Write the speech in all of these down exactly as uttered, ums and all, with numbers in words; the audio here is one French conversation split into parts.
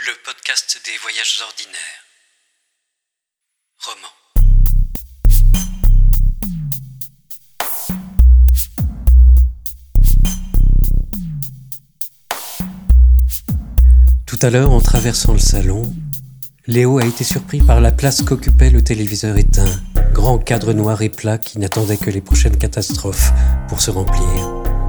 le podcast des voyages ordinaires. Roman. Tout à l'heure, en traversant le salon, Léo a été surpris par la place qu'occupait le téléviseur éteint, grand cadre noir et plat qui n'attendait que les prochaines catastrophes pour se remplir.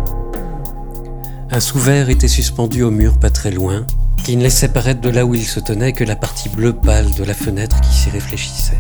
Un sous-verre était suspendu au mur pas très loin, qui ne laissait paraître de là où il se tenait que la partie bleue pâle de la fenêtre qui s'y réfléchissait.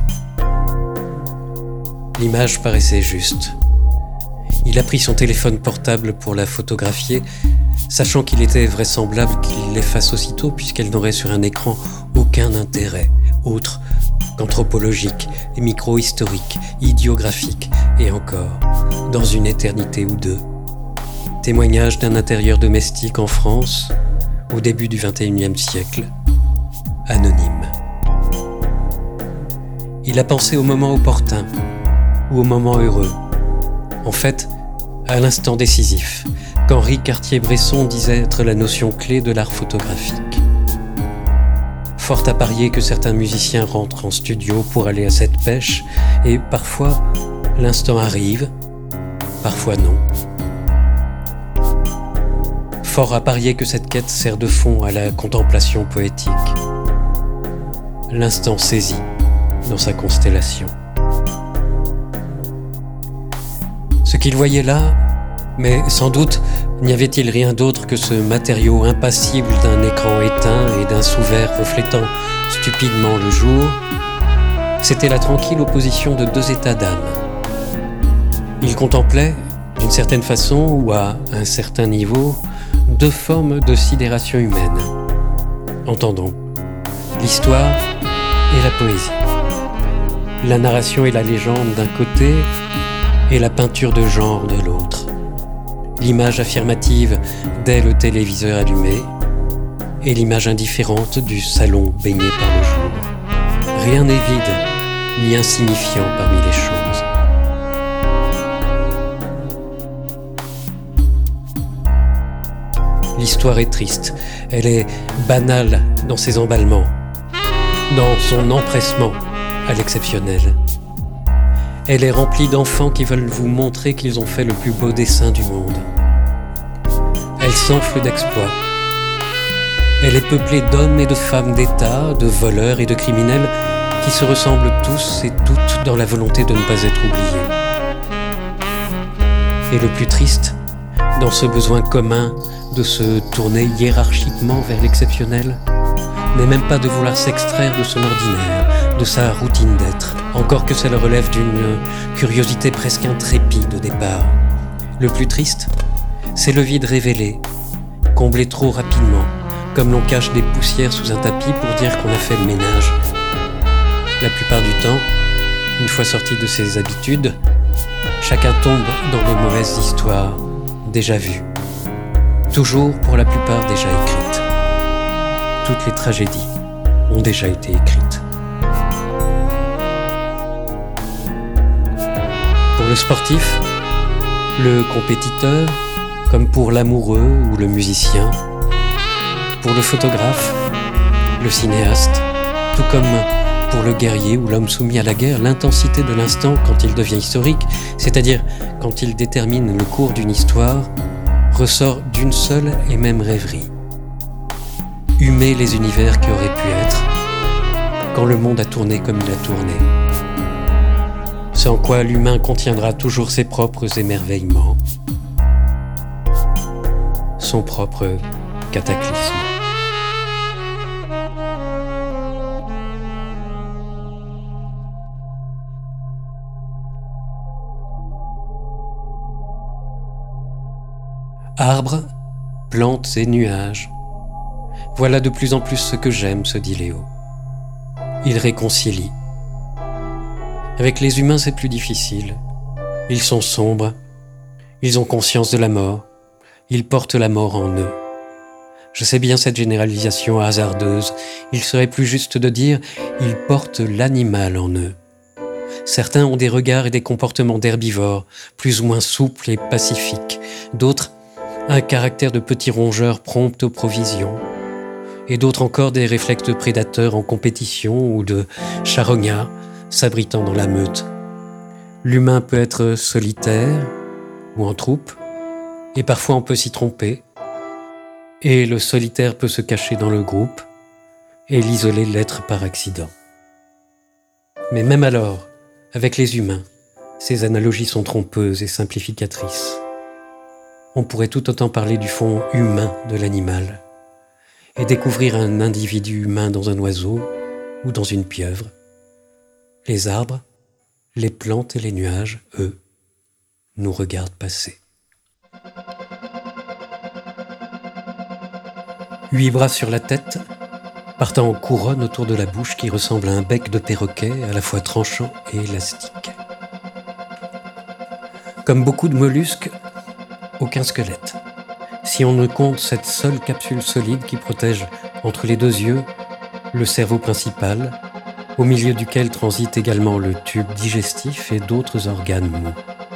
L'image paraissait juste. Il a pris son téléphone portable pour la photographier, sachant qu'il était vraisemblable qu'il l'efface aussitôt puisqu'elle n'aurait sur un écran aucun intérêt, autre qu'anthropologique, micro-historique, idiographique, et encore, dans une éternité ou deux. Témoignage d'un intérieur domestique en France, au début du vingt et unième siècle, anonyme. Il a pensé au moment opportun, ou au moment heureux. En fait, à l'instant décisif, qu'Henri Cartier-Bresson disait être la notion clé de l'art photographique. Fort à parier que certains musiciens rentrent en studio pour aller à cette pêche, et parfois, l'instant arrive, parfois non. Fort à parier que cette quête sert de fond à la contemplation poétique. L'instant saisi dans sa constellation. Ce qu'il voyait là, mais sans doute n'y avait-il rien d'autre que ce matériau impassible d'un écran éteint et d'un sous-verre reflétant stupidement le jour, c'était la tranquille opposition de deux états d'âme. Il contemplait, d'une certaine façon ou à un certain niveau, deux formes de sidération humaine. Entendons, l'histoire et la poésie. La narration et la légende d'un côté, et la peinture de genre de l'autre. L'image affirmative dès le téléviseur allumé, et l'image indifférente du salon baigné par le jour. Rien n'est vide, ni insignifiant parmi les choses. L'histoire est triste, elle est banale dans ses emballements, dans son empressement à l'exceptionnel. Elle est remplie d'enfants qui veulent vous montrer qu'ils ont fait le plus beau dessin du monde. Elle s'enfle d'exploits. Elle est peuplée d'hommes et de femmes d'État, de voleurs et de criminels qui se ressemblent tous et toutes dans la volonté de ne pas être oubliés. Et le plus triste, dans ce besoin commun de se tourner hiérarchiquement vers l'exceptionnel, n'est même pas de vouloir s'extraire de son ordinaire, de sa routine d'être, encore que cela relève d'une curiosité presque intrépide au départ. Le plus triste, c'est le vide révélé, comblé trop rapidement, comme l'on cache des poussières sous un tapis pour dire qu'on a fait le ménage. La plupart du temps, une fois sorti de ses habitudes, chacun tombe dans de mauvaises histoires, déjà vues. Toujours pour la plupart déjà écrites. Toutes les tragédies ont déjà été écrites. Pour le sportif, le compétiteur, comme pour l'amoureux ou le musicien, pour le photographe, le cinéaste, tout comme pour le guerrier ou l'homme soumis à la guerre, l'intensité de l'instant quand il devient historique, c'est-à-dire quand il détermine le cours d'une histoire, ressort d'une seule et même rêverie. Humer les univers qui auraient pu être, quand le monde a tourné comme il a tourné. Sans quoi l'humain contiendra toujours ses propres émerveillements, son propre cataclysme. Arbres, plantes et nuages. Voilà de plus en plus ce que j'aime, se dit Léo. Il réconcilie. Avec les humains, c'est plus difficile. Ils sont sombres. Ils ont conscience de la mort. Ils portent la mort en eux. Je sais bien cette généralisation hasardeuse. Il serait plus juste de dire « ils portent l'animal en eux ». Certains ont des regards et des comportements d'herbivores, plus ou moins souples et pacifiques. D'autres, un caractère de petits rongeurs prompt aux provisions. et d'autres encore des réflexes de prédateurs en compétition ou de charognards s'abritant dans la meute. L'humain peut être solitaire ou en troupe, et parfois on peut s'y tromper, et le solitaire peut se cacher dans le groupe, et l'isolé l'être par accident. Mais même alors, avec les humains, ces analogies sont trompeuses et simplificatrices. On pourrait tout autant parler du fond humain de l'animal, et découvrir un individu humain dans un oiseau ou dans une pieuvre. Les arbres, les plantes et les nuages, eux, nous regardent passer. Huit bras sur la tête, partant en couronne autour de la bouche qui ressemble à un bec de perroquet à la fois tranchant et élastique. Comme beaucoup de mollusques, aucun squelette. Si on ne compte cette seule capsule solide qui protège entre les deux yeux le cerveau principal, au milieu duquel transite également le tube digestif et d'autres organes mous.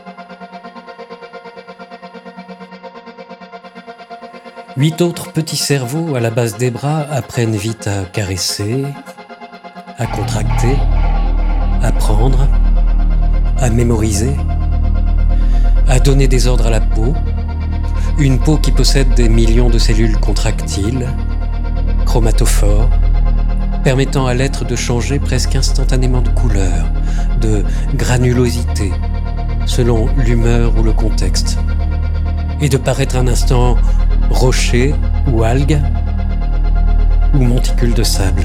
Huit autres petits cerveaux à la base des bras apprennent vite à caresser, à contracter, à prendre, à mémoriser, à donner des ordres à la peau, une peau qui possède des millions de cellules contractiles, chromatophores, permettant à l'être de changer presque instantanément de couleur, de granulosité, selon l'humeur ou le contexte, et de paraître un instant rocher ou algue ou monticule de sable.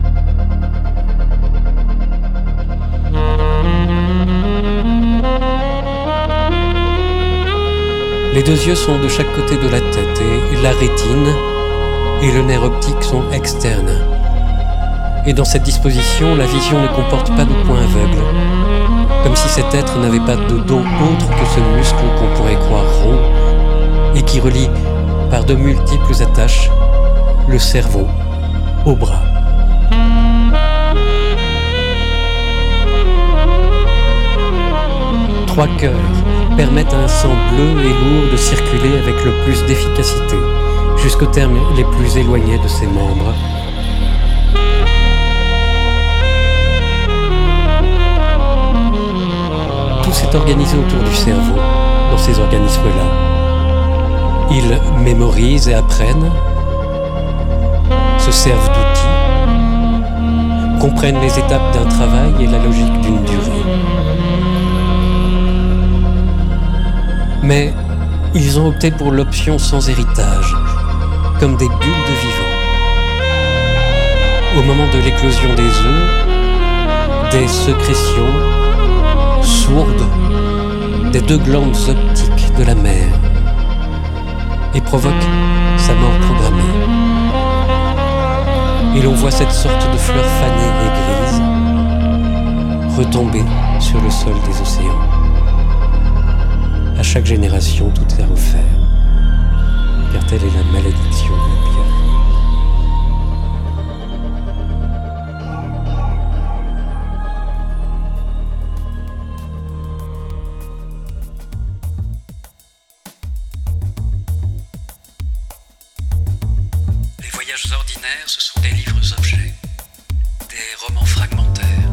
Les deux yeux sont de chaque côté de la tête et la rétine et le nerf optique sont externes. Et dans cette disposition, la vision ne comporte pas de point aveugle, comme si cet être n'avait pas de dos autre que ce muscle qu'on pourrait croire rond et qui relie par de multiples attaches le cerveau au bras. Trois cœurs permettent à un sang bleu et lourd de circuler avec le plus d'efficacité, jusqu'aux termes les plus éloignés de ses membres. Tout s'est organisé autour du cerveau, dans ces organismes-là. Ils mémorisent et apprennent, se servent d'outils, comprennent les étapes d'un travail et la logique d'une durée. Mais ils ont opté pour l'option sans héritage, comme des bulles de vivant. Au moment de l'éclosion des œufs, des sécrétions sourdes des deux glandes optiques de la mère et provoque sa mort programmée. Et l'on voit cette sorte de fleur fanée et grise retomber sur le sol des océans. À chaque génération, tout est à refaire, car telle est la malédiction de la pierre. Les voyages ordinaires, ce sont des livres-objets, des romans fragmentaires.